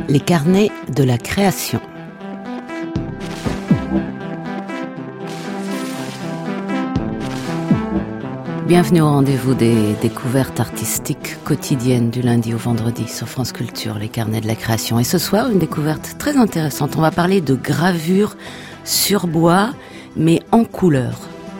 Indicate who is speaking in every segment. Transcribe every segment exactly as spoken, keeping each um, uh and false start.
Speaker 1: Les carnets de la création. Bienvenue au rendez-vous des découvertes artistiques quotidiennes du lundi au vendredi sur France Culture, les carnets de la création. Et ce soir, une découverte très intéressante. On va parler de gravure sur bois, mais en couleur.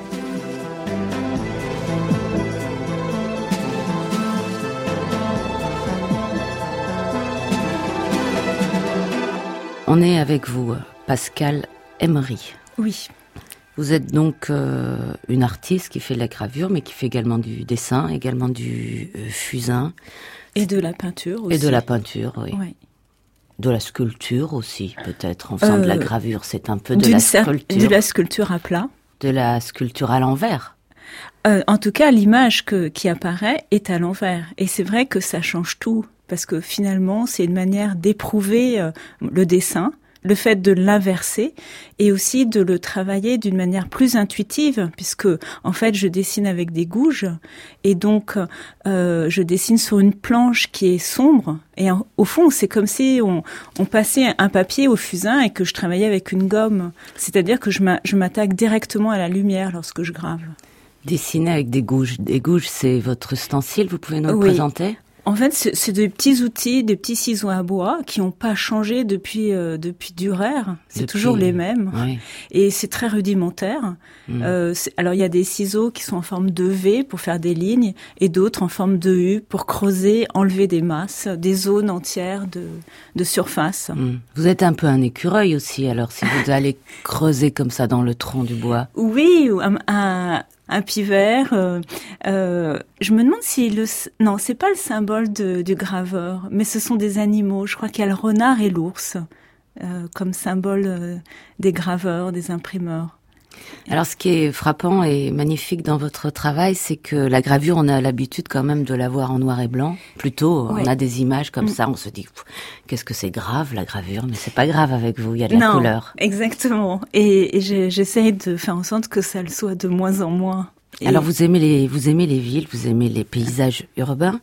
Speaker 1: On est avec vous, Pascale Emery.
Speaker 2: Oui.
Speaker 1: Vous êtes donc euh, une artiste qui fait de la gravure, mais qui fait également du dessin, également du euh, fusain.
Speaker 2: Et de la peinture aussi.
Speaker 1: Et de la peinture, oui.
Speaker 2: oui.
Speaker 1: De la sculpture aussi, peut-être. Enfin, euh, de la gravure, c'est un peu de la sculpture.
Speaker 2: De la sculpture à plat.
Speaker 1: De la sculpture à l'envers.
Speaker 2: Euh, en tout cas, l'image que, qui apparaît est à l'envers. Et c'est vrai que ça change tout. Parce que finalement, c'est une manière d'éprouver euh, le dessin, le fait de l'inverser et aussi de le travailler d'une manière plus intuitive, puisque en fait je dessine avec des gouges et donc euh, je dessine sur une planche qui est sombre et en, au fond c'est comme si on, on passait un papier au fusain et que je travaillais avec une gomme, c'est-à-dire que je, m'a, je m'attaque directement à la lumière lorsque je grave.
Speaker 1: Dessiner avec des gouges, des gouges c'est votre ustensile, vous pouvez nous le
Speaker 2: oui.
Speaker 1: présenter ?
Speaker 2: En fait, c'est, c'est des petits outils, des petits ciseaux à bois qui n'ont pas changé depuis euh, depuis Dürer. C'est depuis, toujours les mêmes.
Speaker 1: Oui.
Speaker 2: Et c'est très rudimentaire. Mmh. Euh, c'est, alors, il y a des ciseaux qui sont en forme de V pour faire des lignes et d'autres en forme de U pour creuser, enlever des masses, des zones entières de, de surface.
Speaker 1: Mmh. Vous êtes un peu un écureuil aussi, alors, si vous allez creuser comme ça dans le tronc du bois.
Speaker 2: Oui, un... un un pivert. Euh, euh, je me demande si le... Non, c'est pas le symbole de, du graveur, mais ce sont des animaux. Je crois qu'il y a le renard et l'ours euh, comme symbole euh, des graveurs, des imprimeurs.
Speaker 1: Alors, ce qui est frappant et magnifique dans votre travail, c'est que la gravure, on a l'habitude quand même de la voir en noir et blanc. Plutôt,
Speaker 2: oui.
Speaker 1: on a des images comme mmh. ça, on se dit, qu'est-ce que c'est grave, la gravure? Mais c'est pas grave avec vous, il y a de la
Speaker 2: non,
Speaker 1: couleur.
Speaker 2: Exactement. Et, et j'ai, j'essaie de faire en sorte que ça le soit de moins en moins. Et...
Speaker 1: Alors, vous aimez les, vous aimez les villes, vous aimez les paysages urbains,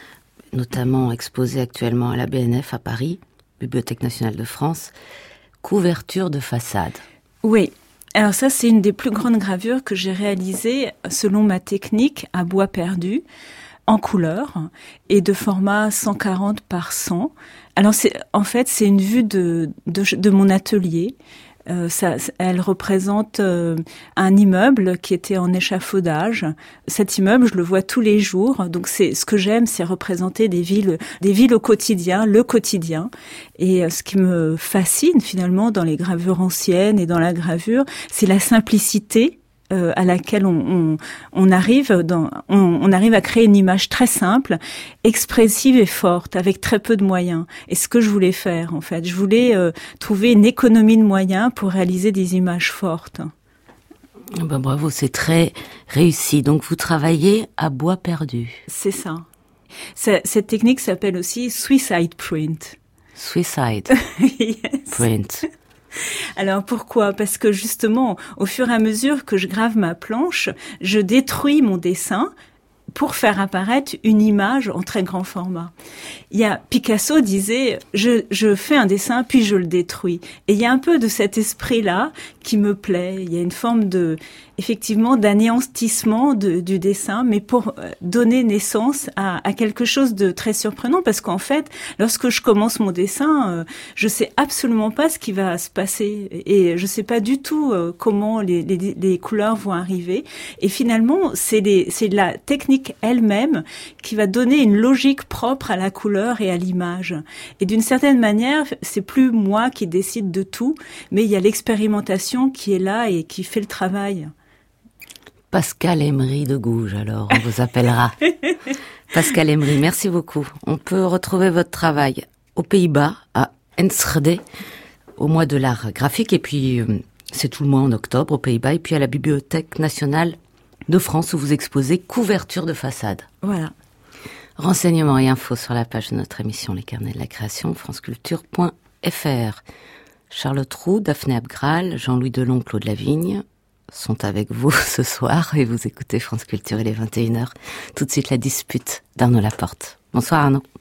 Speaker 1: notamment exposés actuellement à la B N F à Paris, Bibliothèque nationale de France. Couverture de façade.
Speaker 2: Oui. Alors ça, c'est une des plus grandes gravures que j'ai réalisées selon ma technique à bois perdu, en couleur et de format cent quarante par cent. Alors c'est, en fait, c'est une vue de, de, de mon atelier. Euh, ça, elle représente euh, un immeuble qui était en échafaudage. Cet immeuble, je le vois tous les jours. Donc, c'est ce que j'aime, c'est représenter des villes, des villes au quotidien, le quotidien. Et euh, ce qui me fascine finalement dans les gravures anciennes et dans la gravure, c'est la simplicité. Euh, à laquelle on, on, on arrive dans, on, on arrive à créer une image très simple, expressive et forte, avec très peu de moyens. Et ce que je voulais faire, en fait, je voulais euh, trouver une économie de moyens pour réaliser des images fortes.
Speaker 1: Ben bravo, c'est très réussi. Donc vous travaillez à bois perdu.
Speaker 2: C'est ça. C'est, cette technique s'appelle aussi suicide print.
Speaker 1: Suicide
Speaker 2: yes.
Speaker 1: print.
Speaker 2: Alors pourquoi ? Parce que justement, au fur et à mesure que je grave ma planche, je détruis mon dessin pour faire apparaître une image en très grand format. Il y a Picasso disait je je fais un dessin puis je le détruis. Et il y a un peu de cet esprit-là qui me plaît. Il y a une forme de effectivement d'anéantissement de, du dessin, mais pour donner naissance à, à quelque chose de très surprenant, parce qu'en fait, lorsque je commence mon dessin, euh, je sais absolument pas ce qui va se passer et je sais pas du tout euh, comment les, les, les couleurs vont arriver. Et finalement, c'est, les, c'est la technique elle-même qui va donner une logique propre à la couleur et à l'image. Et d'une certaine manière, c'est plus moi qui décide de tout, mais il y a l'expérimentation qui est là et qui fait le travail.
Speaker 1: Pascale Emery de Gouges, alors on vous appellera. Pascale Emery, merci beaucoup. On peut retrouver votre travail aux Pays-Bas, à Enschede, au mois de l'art graphique, et puis c'est tout le mois en octobre aux Pays-Bas, et puis à la Bibliothèque nationale de France où vous exposez couverture de façade.
Speaker 2: Voilà.
Speaker 1: Renseignements et infos sur la page de notre émission Les Carnets de la Création, franceculture point f r. Charlotte Roux, Daphné Abgral, Jean-Louis Delon, Claude Lavigne sont avec vous ce soir et vous écoutez France Culture, il est vingt et une heures. Tout de suite la dispute d'Arnaud Laporte. Bonsoir Arnaud.